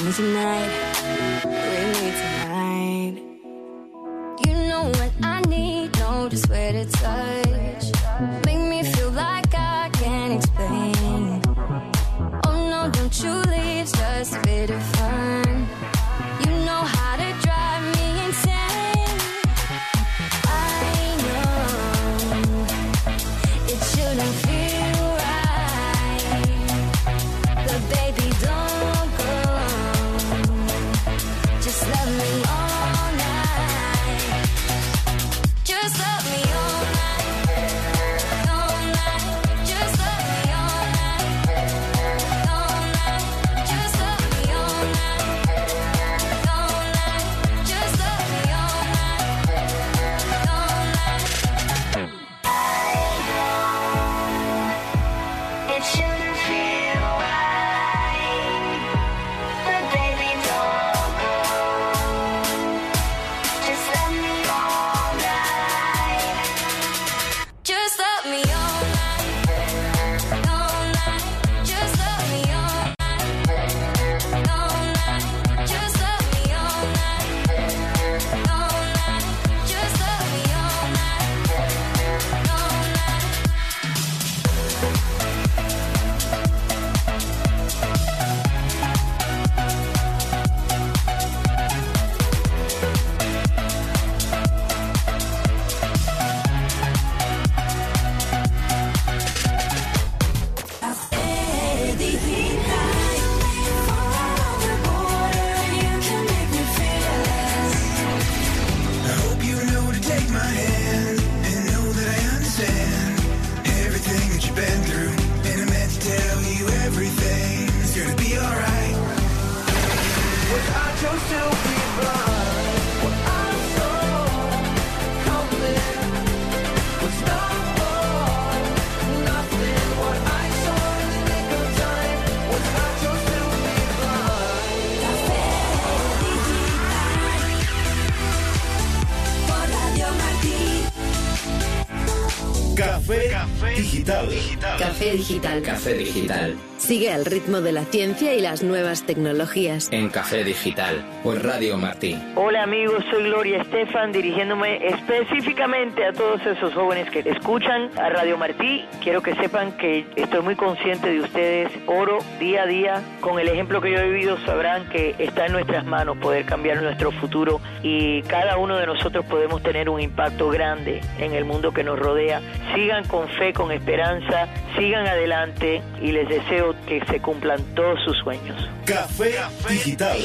me tonight, with me tonight. You know what I need, know just where to touch. Make me feel like I can't explain. Oh no, don't you leave, it's just a bit of fun. You know how to drive me insane. I know it shouldn't feel right, but baby don't go. Just love me all night. Just love me all night, all night. Just love me all night, all night. Just love me all night, all night. Just love me all night, all night. It shouldn't feel right, but baby don't go. Just love me all night. Just love me all night, all night. Just love me all night, all night. Just love me all night, all night. Just love me all night, all night. Café Digital. Follow the border, you can make me fearless. I hope you know to take my hand and know that I understand everything that you've been through. And I meant to tell you everything's gonna be alright. What I chose to be blind, what I saw coming was not more, nothing. What I saw in the nick of time was I chose to be blind. Café Digital por Radio Martí. Café Digital. Café Digital. Café Digital. Sigue al ritmo de la ciencia y las nuevas tecnologías. En Café Digital, por Radio Martí. Hola amigos, soy Gloria Estefan, dirigiéndome específicamente a todos esos jóvenes que escuchan a Radio Martí. Quiero que sepan que estoy muy consciente de ustedes. Oro día a día. Con el ejemplo que yo he vivido sabrán que está en nuestras manos poder cambiar nuestro futuro y cada uno de nosotros podemos tener un impacto grande en el mundo que nos rodea. Sigan con fe, con esperanza, sigan adelante y les deseo que se cumplan todos sus sueños. Café Digital.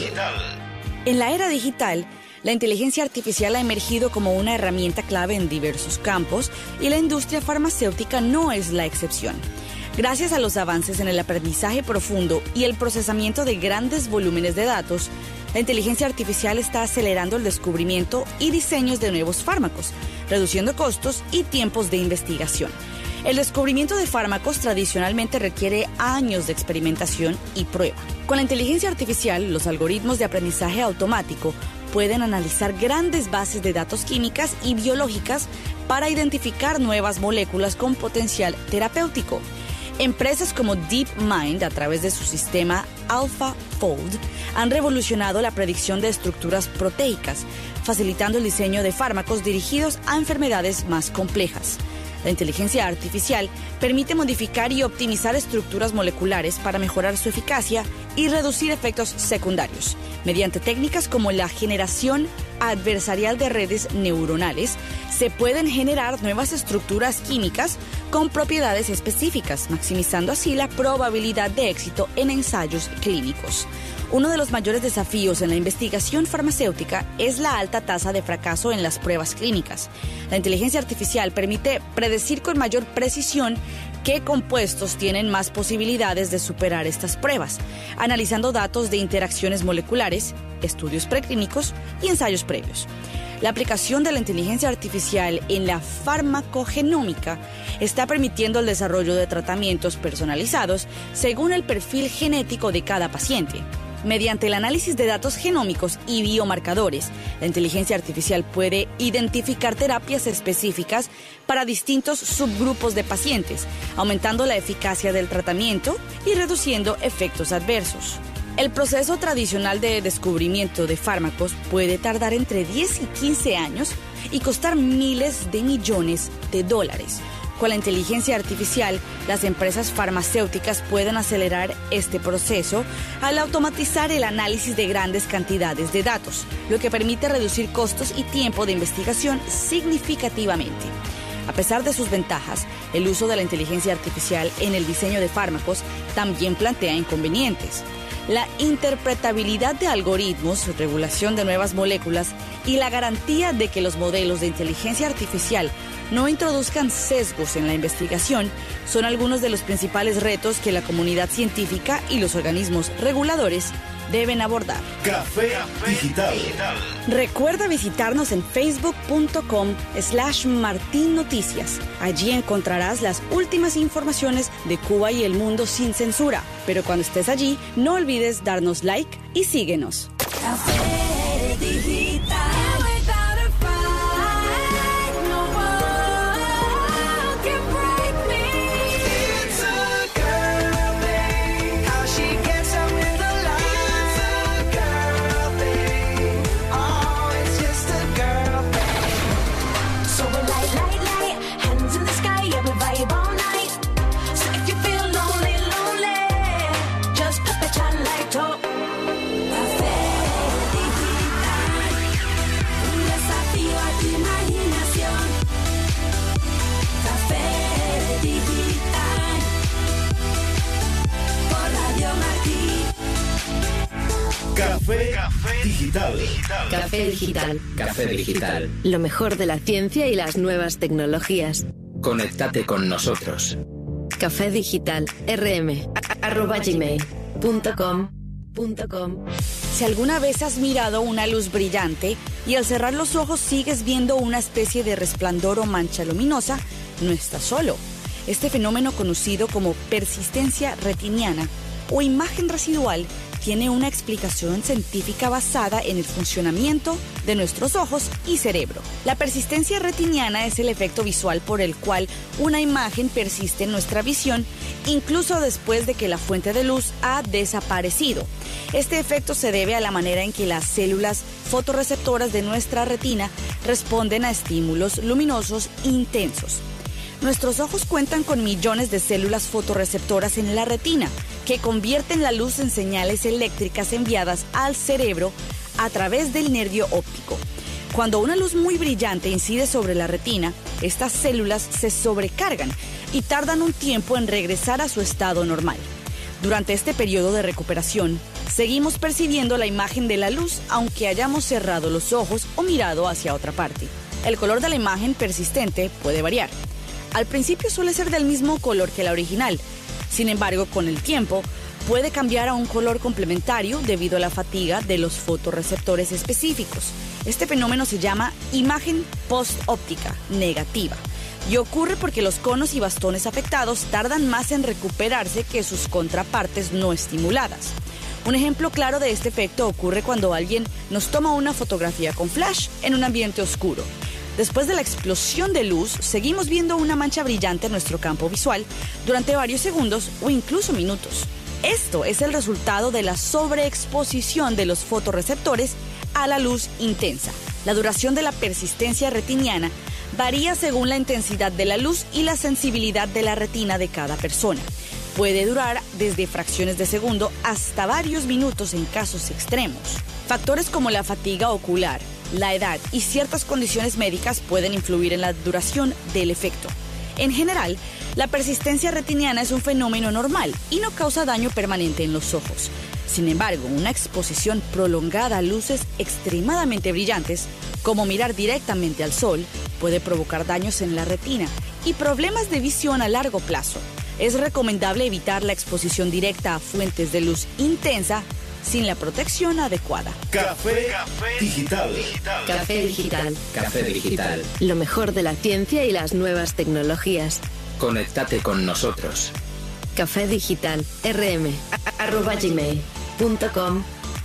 En la era digital, la inteligencia artificial ha emergido como una herramienta clave en diversos campos y la industria farmacéutica no es la excepción. Gracias a los avances en el aprendizaje profundo y el procesamiento de grandes volúmenes de datos, la inteligencia artificial está acelerando el descubrimiento y diseños de nuevos fármacos, reduciendo costos y tiempos de investigación. El descubrimiento de fármacos tradicionalmente requiere años de experimentación y prueba. Con la inteligencia artificial, los algoritmos de aprendizaje automático pueden analizar grandes bases de datos químicas y biológicas para identificar nuevas moléculas con potencial terapéutico. Empresas como DeepMind, a través de su sistema AlphaFold, han revolucionado la predicción de estructuras proteicas, facilitando el diseño de fármacos dirigidos a enfermedades más complejas. La inteligencia artificial permite modificar y optimizar estructuras moleculares para mejorar su eficacia y reducir efectos secundarios, mediante técnicas como la generación adversarial de redes neuronales. Se pueden generar nuevas estructuras químicas con propiedades específicas, maximizando así la probabilidad de éxito en ensayos clínicos. Uno de los mayores desafíos en la investigación farmacéutica es la alta tasa de fracaso en las pruebas clínicas. La inteligencia artificial permite predecir con mayor precisión qué compuestos tienen más posibilidades de superar estas pruebas, analizando datos de interacciones moleculares, estudios preclínicos y ensayos previos. La aplicación de la inteligencia artificial en la farmacogenómica está permitiendo el desarrollo de tratamientos personalizados según el perfil genético de cada paciente. Mediante el análisis de datos genómicos y biomarcadores, la inteligencia artificial puede identificar terapias específicas para distintos subgrupos de pacientes, aumentando la eficacia del tratamiento y reduciendo efectos adversos. El proceso tradicional de descubrimiento de fármacos puede tardar entre diez y quince años y costar miles de millones de dólares. Con la inteligencia artificial, las empresas farmacéuticas pueden acelerar este proceso al automatizar el análisis de grandes cantidades de datos, lo que permite reducir costos y tiempo de investigación significativamente. A pesar de sus ventajas, el uso de la inteligencia artificial en el diseño de fármacos también plantea inconvenientes. La interpretabilidad de algoritmos, regulación de nuevas moléculas y la garantía de que los modelos de inteligencia artificial no introduzcan sesgos en la investigación son algunos de los principales retos que la comunidad científica y los organismos reguladores deben abordar. Café Digital. Recuerda visitarnos en facebook.com slash Martín Noticias. Allí encontrarás las últimas informaciones de Cuba y el mundo sin censura. Pero cuando estés allí, no olvides darnos like y síguenos. Café Digital. Café Digital. Café Digital. Café Digital. Lo mejor de la ciencia y las nuevas tecnologías. Conéctate con nosotros. Café Digital. rm arroba gmail punto com punto com. Si alguna vez has mirado una luz brillante y al cerrar los ojos sigues viendo una especie de resplandor o mancha luminosa, no estás solo. Este fenómeno, conocido como persistencia retiniana o imagen residual, tiene una explicación científica basada en el funcionamiento de nuestros ojos y cerebro. La persistencia retiniana es el efecto visual por el cual una imagen persiste en nuestra visión incluso después de que la fuente de luz ha desaparecido. Este efecto se debe a la manera en que las células fotorreceptoras de nuestra retina responden a estímulos luminosos intensos. Nuestros ojos cuentan con millones de células fotorreceptoras en la retina, que convierten la luz en señales eléctricas enviadas al cerebro a través del nervio óptico. Cuando una luz muy brillante incide sobre la retina, estas células se sobrecargan y tardan un tiempo en regresar a su estado normal. Durante este periodo de recuperación, seguimos percibiendo la imagen de la luz aunque hayamos cerrado los ojos o mirado hacia otra parte. El color de la imagen persistente puede variar. Al principio suele ser del mismo color que la original. Sin embargo, con el tiempo, puede cambiar a un color complementario debido a la fatiga de los fotorreceptores específicos. Este fenómeno se llama imagen post-óptica negativa y ocurre porque los conos y bastones afectados tardan más en recuperarse que sus contrapartes no estimuladas. Un ejemplo claro de este efecto ocurre cuando alguien nos toma una fotografía con flash en un ambiente oscuro. Después de la explosión de luz, seguimos viendo una mancha brillante en nuestro campo visual durante varios segundos o incluso minutos. Esto es el resultado de la sobreexposición de los fotorreceptores a la luz intensa. La duración de la persistencia retiniana varía según la intensidad de la luz y la sensibilidad de la retina de cada persona. Puede durar desde fracciones de segundo hasta varios minutos en casos extremos. Factores como la fatiga ocular, la edad y ciertas condiciones médicas pueden influir en la duración del efecto. En general, la persistencia retiniana es un fenómeno normal y no causa daño permanente en los ojos. Sin embargo, una exposición prolongada a luces extremadamente brillantes, como mirar directamente al sol, puede provocar daños en la retina y problemas de visión a largo plazo. Es recomendable evitar la exposición directa a fuentes de luz intensa sin la protección adecuada. Café Digital. Café Digital. Café Digital. Lo mejor de la ciencia y las nuevas tecnologías. Conéctate con nosotros. Café Digital. rm arroba gmail punto com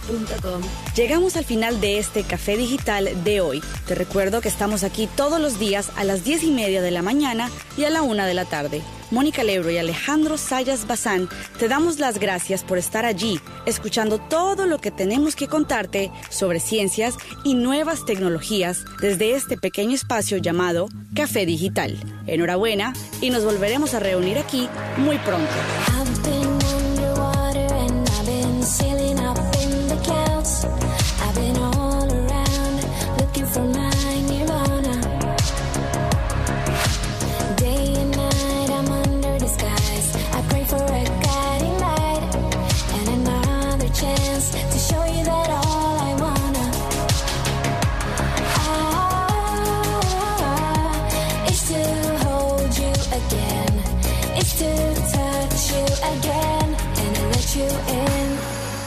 punto com. Llegamos al final de este Café Digital de hoy. Te recuerdo que estamos aquí todos los días a las diez y media de la mañana y a la una de la tarde. Mónica Lebro y Alejandro Sayas Bazán, te damos las gracias por estar allí, escuchando todo lo que tenemos que contarte sobre ciencias y nuevas tecnologías desde este pequeño espacio llamado Café Digital. Enhorabuena y nos volveremos a reunir aquí muy pronto. You in.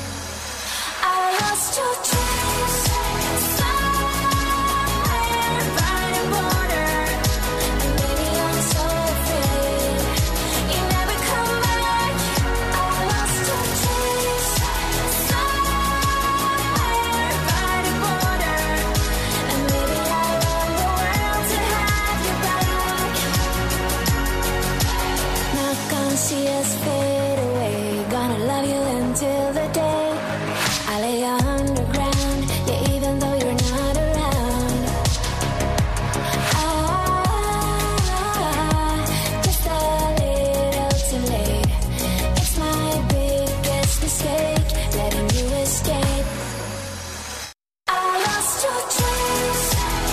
I lost your trace somewhere by the border, and maybe I'm so afraid you never come back. I lost your trace somewhere by the border, and maybe I run the world to have you back. Not gonna see us fade away, gonna love you until the day I lay underground. Yeah, even though you're not around, ah, just a little too late. It's my biggest mistake, letting you escape. I lost your trace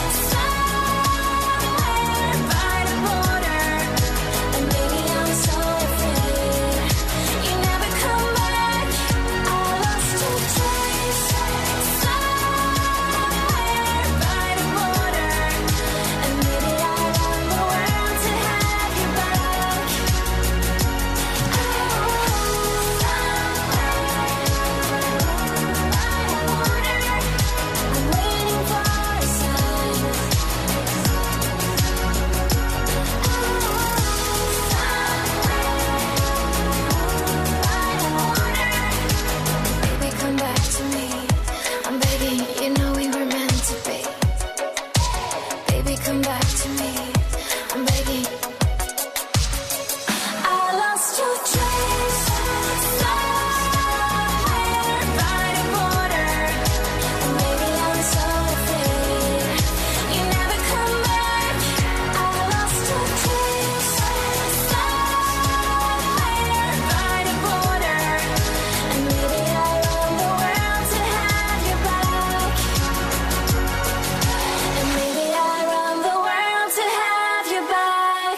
somewhere by the border, and maybe I'm so afraid you never come back. I lost your trace somewhere by the border, and maybe I run the world to have you back. Oh, I'm waiting for a sign. Baby, come back to me. I'm begging, you know we were meant to be. Baby, come back to me. I'm begging. I lost your trace somewhere by the border, and maybe I'm so afraid you never come back. I lost your trace somewhere by the border, and maybe I run the world to have you back. And maybe I run the world to have you back.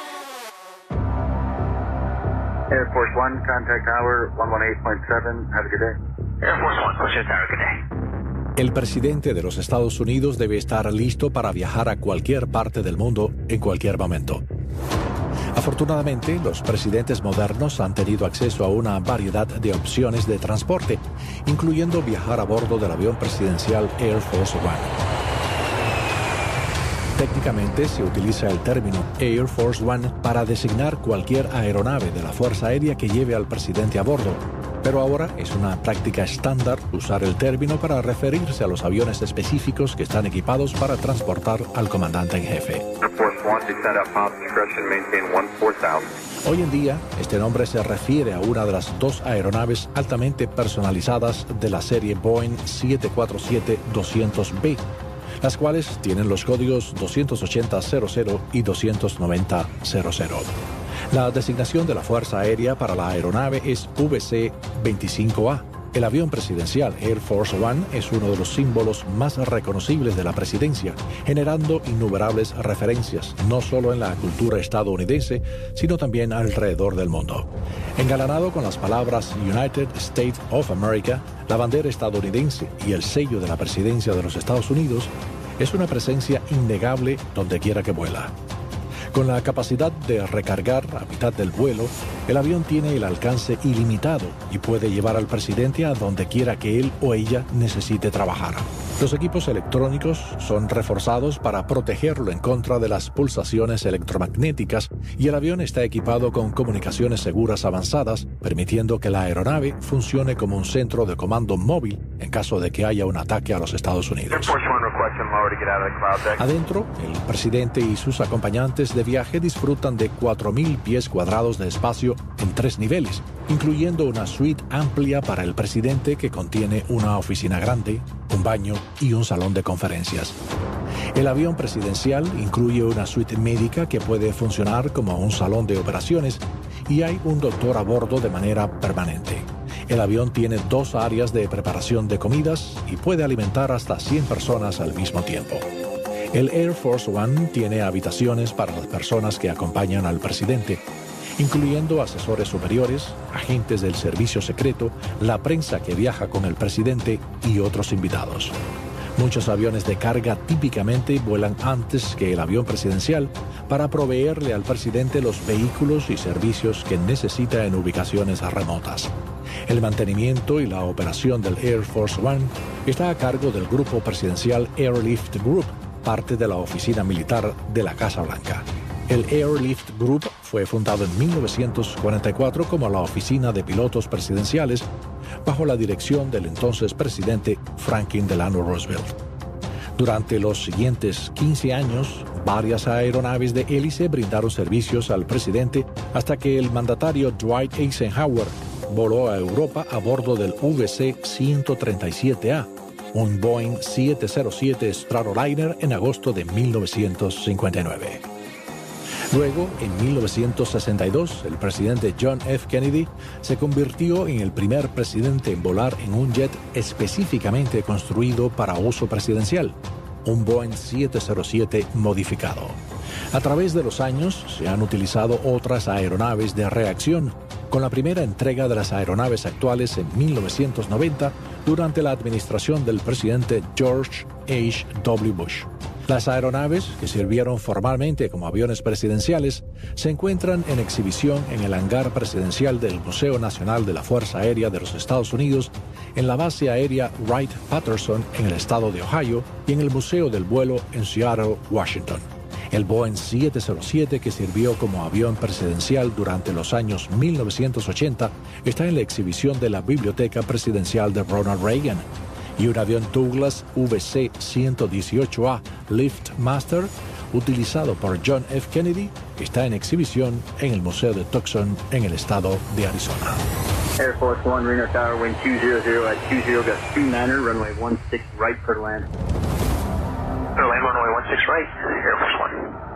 Air Force One, contact tower one one eight point seven. Have a good day. Air Force One, push tower, good day. El presidente de los Estados Unidos debe estar listo para viajar a cualquier parte del mundo en cualquier momento. Afortunadamente, los presidentes modernos han tenido acceso a una variedad de opciones de transporte, incluyendo viajar a bordo del avión presidencial Air Force One. Técnicamente se utiliza el término Air Force One para designar cualquier aeronave de la Fuerza Aérea que lleve al presidente a bordo, pero ahora es una práctica estándar usar el término para referirse a los aviones específicos que están equipados para transportar al comandante en jefe. Air Force One, descend at top discretion, maintain one four thousand. Hoy en día, este nombre se refiere a una de las dos aeronaves altamente personalizadas de la serie Boeing siete cuatro siete doscientos B, las cuales tienen los códigos doscientos ochenta cero cero y doscientos noventa cero cero. La designación de la Fuerza Aérea para la aeronave es V C veinticinco A. El avión presidencial Air Force One es uno de los símbolos más reconocibles de la presidencia, generando innumerables referencias, no solo en la cultura estadounidense, sino también alrededor del mundo. Engalanado con las palabras United States of America, la bandera estadounidense y el sello de la presidencia de los Estados Unidos, es una presencia innegable donde quiera que vuela. Con la capacidad de recargar a mitad del vuelo, el avión tiene el alcance ilimitado y puede llevar al presidente a donde quiera que él o ella necesite trabajar. Los equipos electrónicos son reforzados para protegerlo en contra de las pulsaciones electromagnéticas y el avión está equipado con comunicaciones seguras avanzadas, permitiendo que la aeronave funcione como un centro de comando móvil en caso de que haya un ataque a los Estados Unidos. Adentro, el presidente y sus acompañantes de viaje disfrutan de cuatro mil pies cuadrados de espacio en tres niveles, incluyendo una suite amplia para el presidente que contiene una oficina grande, un baño y un salón de conferencias. El avión presidencial incluye una suite médica que puede funcionar como un salón de operaciones y hay un doctor a bordo de manera permanente. El avión tiene dos áreas de preparación de comidas y puede alimentar hasta cien personas al mismo tiempo. El Air Force One tiene habitaciones para las personas que acompañan al presidente, incluyendo asesores superiores, agentes del servicio secreto, la prensa que viaja con el presidente y otros invitados. Muchos aviones de carga típicamente vuelan antes que el avión presidencial para proveerle al presidente los vehículos y servicios que necesita en ubicaciones remotas. El mantenimiento y la operación del Air Force One está a cargo del Grupo Presidencial Airlift Group, parte de la oficina militar de la Casa Blanca. El Airlift Group fue fundado en mil novecientos cuarenta y cuatro como la Oficina de Pilotos Presidenciales, bajo la dirección del entonces presidente Franklin Delano Roosevelt. Durante los siguientes quince años, varias aeronaves de hélice brindaron servicios al presidente hasta que el mandatario Dwight Eisenhower voló a Europa a bordo del V C ciento treinta y siete A, un Boeing siete cero siete Stratoliner en agosto de mil novecientos cincuenta y nueve. Luego, en mil novecientos sesenta y dos, el presidente John F. Kennedy se convirtió en el primer presidente en volar en un jet específicamente construido para uso presidencial, un Boeing siete cero siete modificado. A través de los años se han utilizado otras aeronaves de reacción, con la primera entrega de las aeronaves actuales en mil novecientos noventa durante la administración del presidente George H W Bush. Las aeronaves, que sirvieron formalmente como aviones presidenciales, se encuentran en exhibición en el hangar presidencial del Museo Nacional de la Fuerza Aérea de los Estados Unidos, en la base aérea Wright-Patterson en el estado de Ohio y en el Museo del Vuelo en Seattle, Washington. El Boeing siete cero siete, que sirvió como avión presidencial durante los años mil novecientos ochenta, está en la exhibición de la Biblioteca Presidencial de Ronald Reagan. Y un avión Douglas V C ciento dieciocho A Liftmaster, utilizado por John F. Kennedy, está en exhibición en el Museo de Tucson, en el estado de Arizona. Air Force One, Reno Tower, wind two zero zero at two zero, got two niner, runway one six right for land. For land, runway one six right, Air Force One.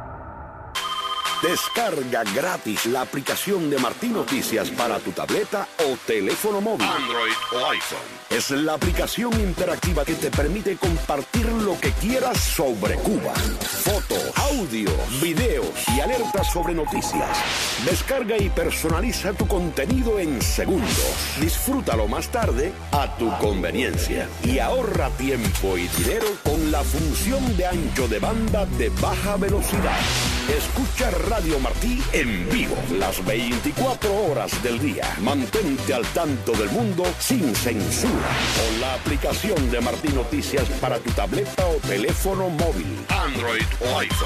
Descarga gratis la aplicación de Martí Noticias para tu tableta o teléfono móvil, Android o iPhone. Es la aplicación interactiva que te permite compartir lo que quieras sobre Cuba. Fotos, audios, videos y alertas sobre noticias. Descarga y personaliza tu contenido en segundos. Disfrútalo más tarde a tu conveniencia. Y ahorra tiempo y dinero con la función de ancho de banda de baja velocidad. Escucha Radio Martí en vivo las veinticuatro horas del día. Mantente al tanto del mundo sin censura con la aplicación de Martí Noticias para tu tableta o teléfono móvil, Android o iPhone.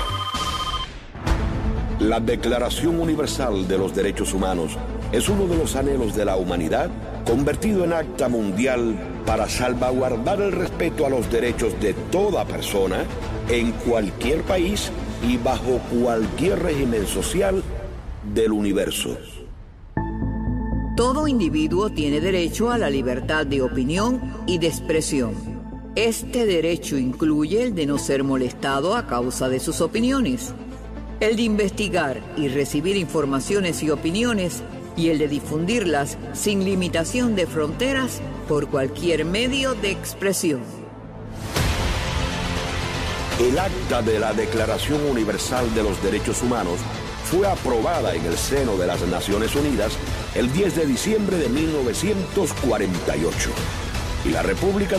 La Declaración Universal de los Derechos Humanos es uno de los anhelos de la humanidad convertido en acta mundial para salvaguardar el respeto a los derechos de toda persona en cualquier país y bajo cualquier régimen social del universo. Todo individuo tiene derecho a la libertad de opinión y de expresión. Este derecho incluye el de no ser molestado a causa de sus opiniones, el de investigar y recibir informaciones y opiniones, y el de difundirlas sin limitación de fronteras por cualquier medio de expresión. El acta de la Declaración Universal de los Derechos Humanos fue aprobada en el seno de las Naciones Unidas el diez de diciembre de mil novecientos cuarenta y ocho. Y la República